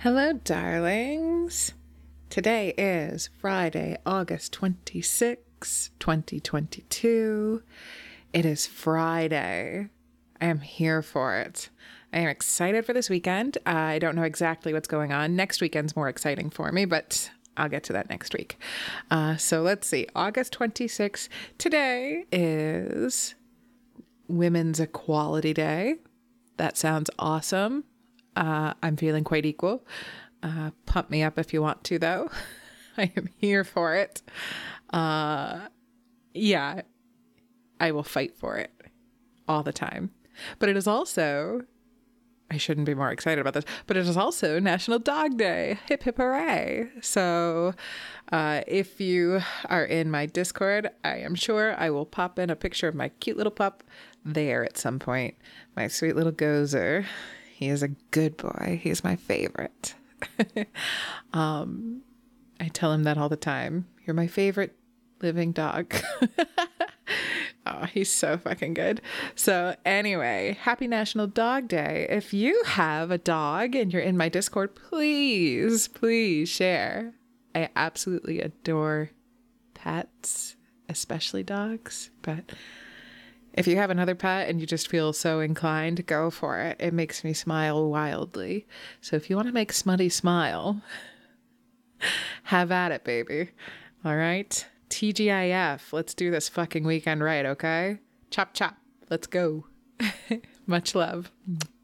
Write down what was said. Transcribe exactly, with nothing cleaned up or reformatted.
Hello, darlings. Today is Friday, August twenty-sixth, twenty twenty-two. It is Friday. I am here for it. I am excited for this weekend. I don't know exactly what's going on. Next weekend's more exciting for me, but I'll get to that next week. Uh, so let's see. August twenty-sixth. Today is Women's Equality Day. That sounds awesome. Uh, I'm feeling quite equal. Uh, pump me up if you want to, though. I am here for it. Uh, yeah, I will fight for it all the time. But it is also, I shouldn't be more excited about this, but it is also National Dog Day. Hip, hip, hooray. So uh, if you are in my Discord, I am sure I will pop in a picture of my cute little pup there at some point. My sweet little Gozer. He is a good boy. He's my favorite. um, I tell him that all the time. You're my favorite living dog. Oh, he's so fucking good. So anyway, happy National Dog Day. If you have a dog and you're in my Discord, please, please share. I absolutely adore pets, especially dogs, but if you have another pet and you just feel so inclined, go for it. It makes me smile wildly. So if you want to make Smutty smile, have at it, baby. All right? T G I F. Let's do this fucking weekend right, okay? Chop, chop. Let's go. Much love.